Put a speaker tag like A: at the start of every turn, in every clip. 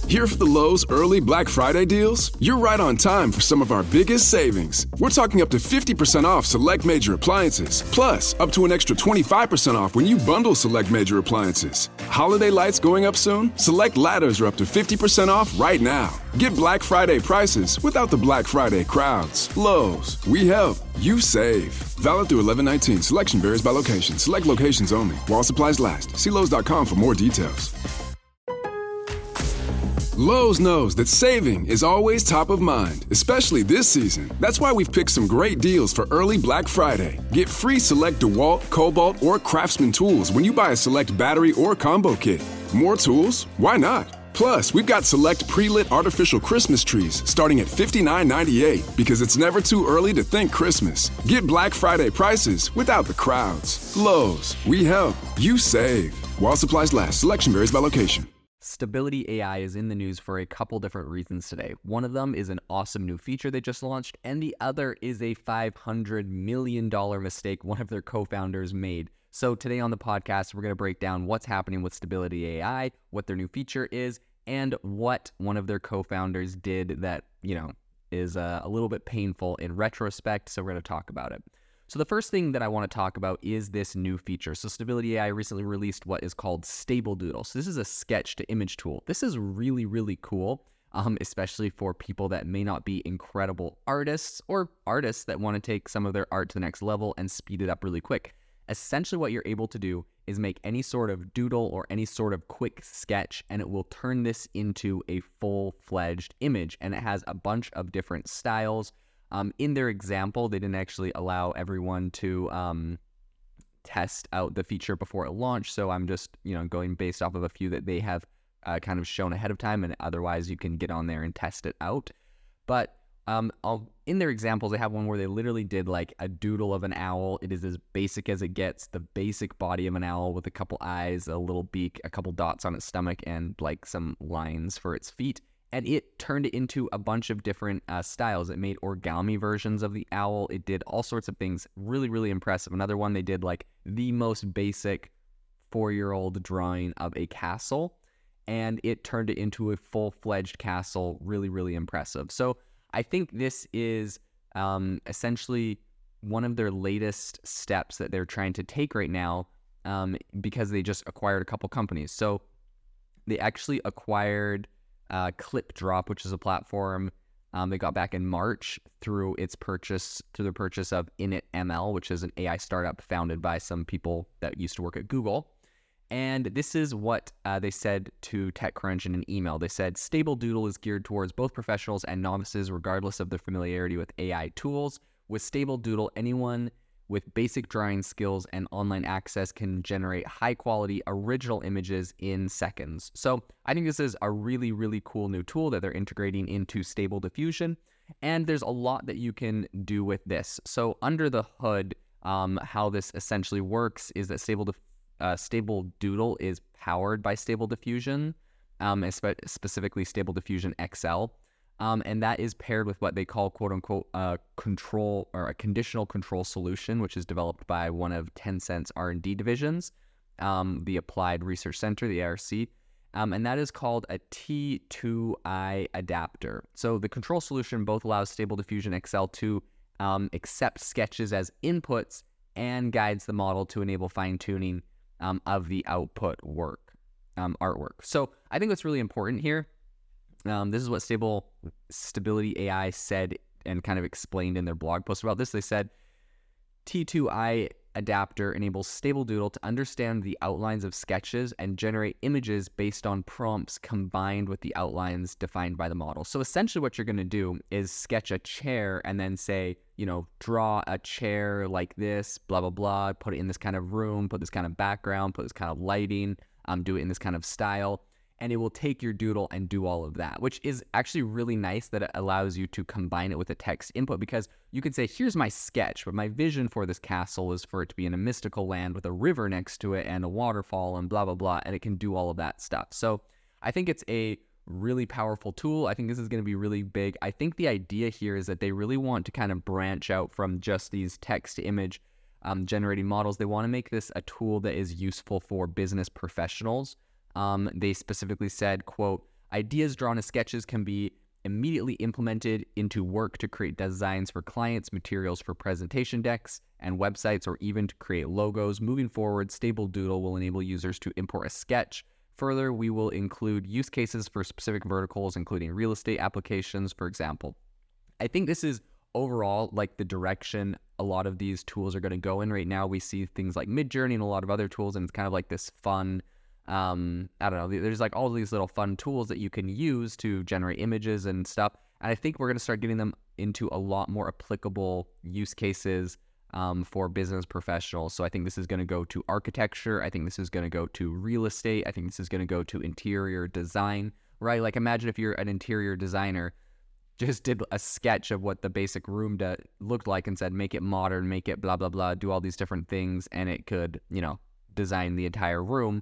A: Here for the Lowe's early Black Friday deals? You're right on time for some of our biggest savings. We're talking up to 50% off select major appliances, plus up to an extra 25% off when you bundle select major appliances. Holiday lights going up soon? Select ladders are up to 50% off right now. Get Black Friday prices without the Black Friday crowds. Lowe's, we help, you save. Valid through 11/19. Selection varies by location. Select locations only. While supplies last. See Lowe's.com for more details. Lowe's knows that saving is always top of mind, especially this season. That's why we've picked some great deals for early Black Friday. Get free select DeWalt, Cobalt, or Craftsman tools when you buy a select battery or combo kit. More tools? Why not? Plus, we've got select pre-lit artificial Christmas trees starting at $59.98 because it's never too early to think Christmas. Get Black Friday prices without the crowds. Lowe's, we help, you save. While supplies last, selection varies by location.
B: Stability AI is in the news for a couple different reasons today. One of them is an awesome new feature they just launched, and the other is a $500 million mistake one of their co-founders made. So today on the podcast, we're going to break down what's happening with Stability AI, what their new feature is, and what one of their co-founders did that, is a little bit painful in retrospect. So we're going to talk about it. So the first thing that I want to talk about is this new feature. So Stability AI recently released what is called Stable Doodle. So this is a sketch to image tool. This is really, really cool, especially for people that may not be incredible artists or artists that want to take some of their art to the next level and speed it up really quick. Essentially what you're able to do is make any sort of doodle or any sort of quick sketch, and it will turn this into a full-fledged image. And it has a bunch of different styles. In their example, they didn't actually allow everyone to test out the feature before it launched, so I'm just going based off of a few that they have kind of shown ahead of time, and otherwise you can get on there and test it out. But in their examples, they have one where they literally did like a doodle of an owl. It is as basic as it gets, the basic body of an owl with a couple eyes, a little beak, a couple dots on its stomach, and like some lines for its feet. And it turned it into a bunch of different styles. It made origami versions of the owl. It did all sorts of things. Really, really impressive. Another one, they did like the most basic 4-year-old drawing of a castle, and it turned it into a full-fledged castle. Really, really impressive. So I think this is essentially one of their latest steps that they're trying to take right now because they just acquired a couple companies. So they actually acquired ClipDrop, which is a platform they got back in March through the purchase of InitML, which is an AI startup founded by some people that used to work at Google. And this is what they said to TechCrunch in an email. They said, Stable Doodle is geared towards both professionals and novices, regardless of their familiarity with AI tools. With Stable Doodle, anyone with basic drawing skills and online access can generate high-quality original images in seconds. So I think this is a really, really cool new tool that they're integrating into Stable Diffusion, and there's a lot that you can do with this. So under the hood, how this essentially works is that Stable Doodle is powered by Stable Diffusion, specifically Stable Diffusion XL. And that is paired with what they call, quote unquote, control or a conditional control solution, which is developed by one of Tencent's R&D divisions, the Applied Research Center, the ARC. And that is called a T2I adapter. So the control solution both allows Stable Diffusion XL to accept sketches as inputs and guides the model to enable fine-tuning of the output artwork. So I think what's really important here, this is what Stability AI said and kind of explained in their blog post about this. They said, T2I adapter enables Stable Doodle to understand the outlines of sketches and generate images based on prompts combined with the outlines defined by the model. So essentially what you're going to do is sketch a chair and then say, draw a chair like this, blah, blah, blah, put it in this kind of room, put this kind of background, put this kind of lighting, do it in this kind of style. And it will take your doodle and do all of that, which is actually really nice that it allows you to combine it with a text input, because you could say, here's my sketch, but my vision for this castle is for it to be in a mystical land with a river next to it and a waterfall and blah, blah, blah, and it can do all of that stuff. So I think it's a really powerful tool. I think this is going to be really big. I think the idea here is that they really want to kind of branch out from just these text to image generating models. They want to make this a tool that is useful for business professionals. They specifically said, quote, Ideas drawn as sketches can be immediately implemented into work to create designs for clients, materials for presentation decks and websites, or even to create logos. Moving forward, Stable Doodle will enable users to import a sketch. Further, we will include use cases for specific verticals, including real estate applications, for example. I think this is overall like the direction a lot of these tools are going to go in. Right now, we see things like Midjourney and a lot of other tools, and it's kind of like this fun, I don't know, there's like all these little fun tools that you can use to generate images and stuff. And I think we're going to start getting them into a lot more applicable use cases for business professionals. So I think this is going to go to architecture. I think this is going to go to real estate. I think this is going to go to interior design, right? Like imagine if you're an interior designer, just did a sketch of what the basic room looked like and said, make it modern, make it blah, blah, blah, do all these different things. And it could, design the entire room.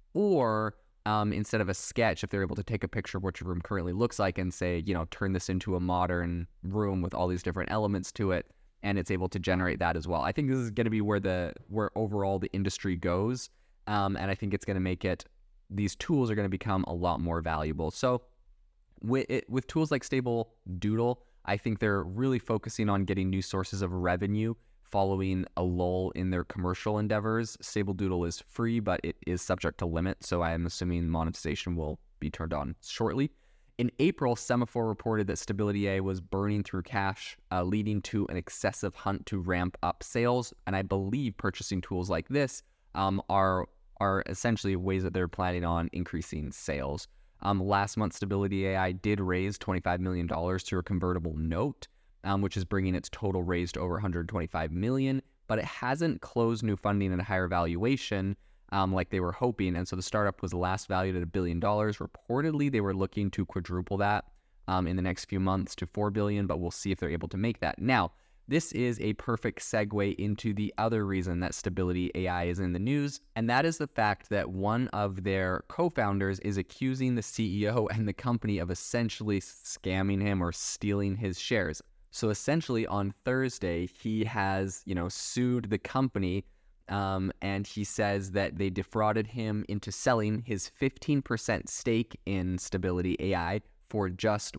B: Or instead of a sketch, if they're able to take a picture of what your room currently looks like and say, turn this into a modern room with all these different elements to it, and it's able to generate that as well. I think this is going to be where overall the industry goes. And I think it's going to these tools are going to become a lot more valuable. So with tools like Stable Doodle, I think they're really focusing on getting new sources of revenue following a lull in their commercial endeavors. Stable Doodle is free, but it is subject to limit, so I am assuming monetization will be turned on shortly. In April, Semaphore reported that Stability AI was burning through cash, leading to an excessive hunt to ramp up sales. And I believe purchasing tools like this are essentially ways that they're planning on increasing sales. Last month, Stability AI did raise $25 million through a convertible note, which is bringing its total raised to over $125 million, but it hasn't closed new funding at a higher valuation like they were hoping. And so the startup was last valued at $1 billion. Reportedly, they were looking to quadruple that in the next few months to $4 billion, but we'll see if they're able to make that. Now, this is a perfect segue into the other reason that Stability AI is in the news, and that is the fact that one of their co-founders is accusing the CEO and the company of essentially scamming him or stealing his shares. So essentially on Thursday, he has, sued the company, and he says that they defrauded him into selling his 15% stake in Stability AI for just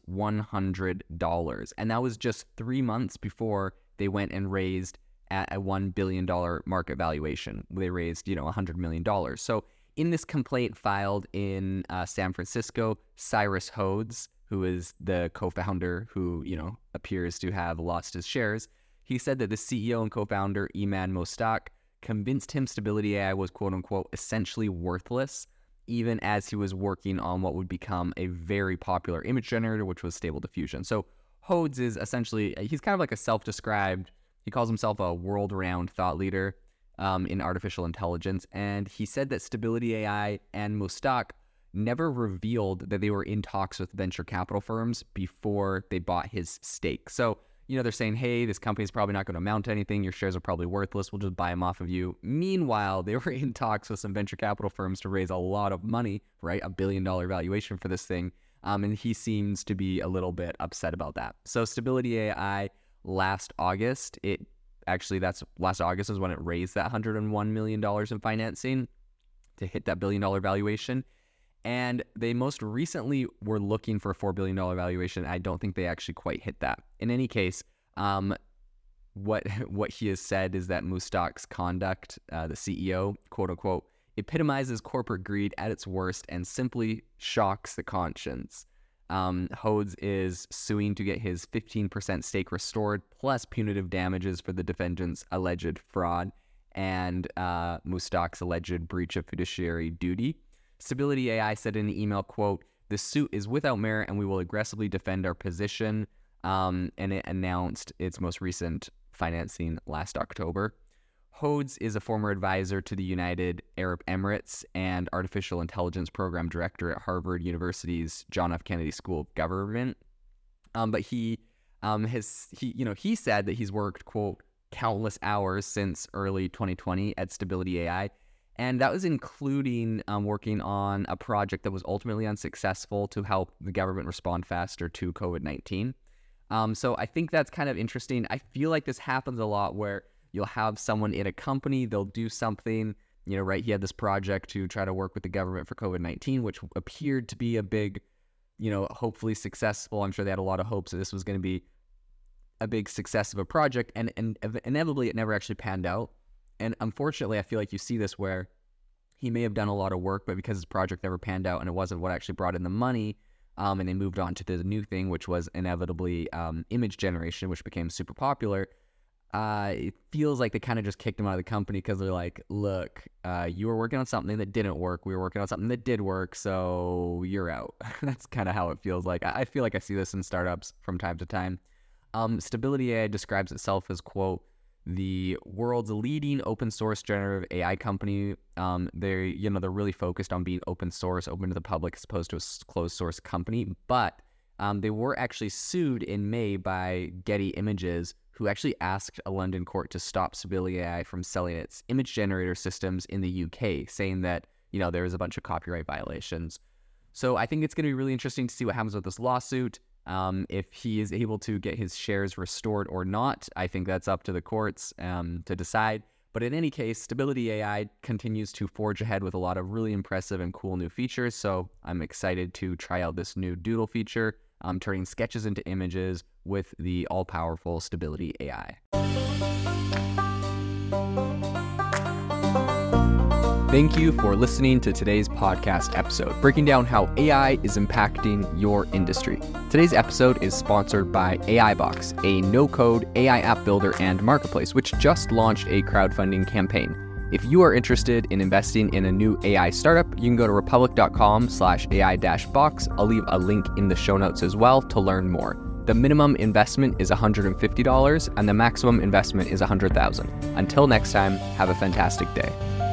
B: $100. And that was just 3 months before they went and raised at a $1 billion market valuation. They raised, $100 million. So in this complaint filed in San Francisco, Cyrus Hodes, who is the co-founder who, appears to have lost his shares, he said that the CEO and co-founder, Iman Mostak, convinced him Stability AI was quote-unquote essentially worthless, even as he was working on what would become a very popular image generator, which was Stable Diffusion. So Hodes is essentially, he's kind of like a self-described, he calls himself a world-renowned thought leader in artificial intelligence. And he said that Stability AI and Mostak never revealed that they were in talks with venture capital firms before they bought his stake. So, they're saying, hey, this company's probably not going to amount to anything. Your shares are probably worthless. We'll just buy them off of you. Meanwhile, they were in talks with some venture capital firms to raise a lot of money, right? $1 billion valuation for this thing. And he seems to be a little bit upset about that. So Stability AI last August, last August is when it raised that $101 million in financing to hit that $1 billion valuation. And they most recently were looking for a $4 billion valuation. I don't think they actually quite hit that. In any case, what he has said is that Mustak's conduct, the CEO, quote unquote, epitomizes corporate greed at its worst and simply shocks the conscience. Hodes is suing to get his 15% stake restored, plus punitive damages for the defendant's alleged fraud and Mustak's alleged breach of fiduciary duty. Stability AI said in the email, quote, "The suit is without merit and we will aggressively defend our position." And it announced its most recent financing last October. Hodes is a former advisor to the United Arab Emirates and artificial intelligence program director at Harvard University's John F. Kennedy School of Government. But he said that he's worked, quote, countless hours since early 2020 at Stability AI. And that was including working on a project that was ultimately unsuccessful to help the government respond faster to COVID-19. So I think that's kind of interesting. I feel like this happens a lot where you'll have someone in a company, they'll do something, right? He had this project to try to work with the government for COVID-19, which appeared to be a big hopefully successful. I'm sure they had a lot of hopes that this was going to be a big success of a project, and inevitably it never actually panned out. And unfortunately, I feel like you see this where he may have done a lot of work, but because his project never panned out and it wasn't what actually brought in the money, and they moved on to the new thing, which was inevitably image generation, which became super popular. It feels like they kind of just kicked him out of the company because they're like, look, you were working on something that didn't work. We were working on something that did work, so you're out. That's kind of how it feels like. I feel like I see this in startups from time to time. Stability AI describes itself as, quote, the world's leading open source generative AI company. They're really focused on being open source, open to the public, as opposed to a closed source company. But they were actually sued in May by Getty Images, who actually asked a London court to stop Stability AI from selling its image generator systems in the UK, saying that, there was a bunch of copyright violations. So I think it's going to be really interesting to see what happens with this lawsuit. If he is able to get his shares restored or not, I think that's up to the courts to decide. But in any case, Stability AI continues to forge ahead with a lot of really impressive and cool new features. So I'm excited to try out this new doodle feature, turning sketches into images with the all-powerful Stability AI. Thank you for listening to today's podcast episode, breaking down how AI is impacting your industry. Today's episode is sponsored by AIbox, a no-code AI app builder and marketplace, which just launched a crowdfunding campaign. If you are interested in investing in a new AI startup, you can go to republic.com/AI-box. I'll leave a link in the show notes as well to learn more. The minimum investment is $150 and the maximum investment is $100,000. Until next time, have a fantastic day.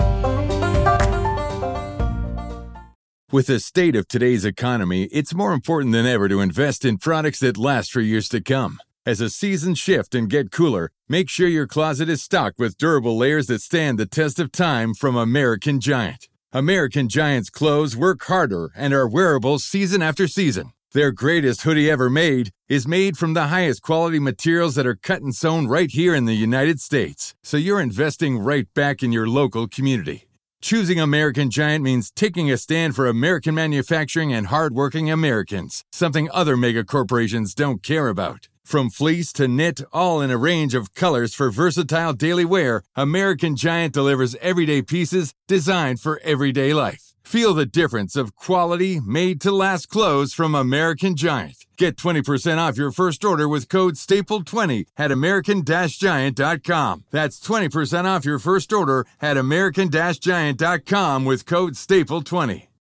C: With the state of today's economy, it's more important than ever to invest in products that last for years to come. As the seasons shift and get cooler, make sure your closet is stocked with durable layers that stand the test of time from American Giant. American Giant's clothes work harder and are wearable season after season. Their greatest hoodie ever made is made from the highest quality materials that are cut and sewn right here in the United States. So you're investing right back in your local community. Choosing American Giant means taking a stand for American manufacturing and hardworking Americans, something other mega corporations don't care about. From fleece to knit, all in a range of colors for versatile daily wear, American Giant delivers everyday pieces designed for everyday life. Feel the difference of quality, made-to-last clothes from American Giant. Get 20% off your first order with code STAPLE20 at american-giant.com. That's 20% off your first order at american-giant.com with code STAPLE20.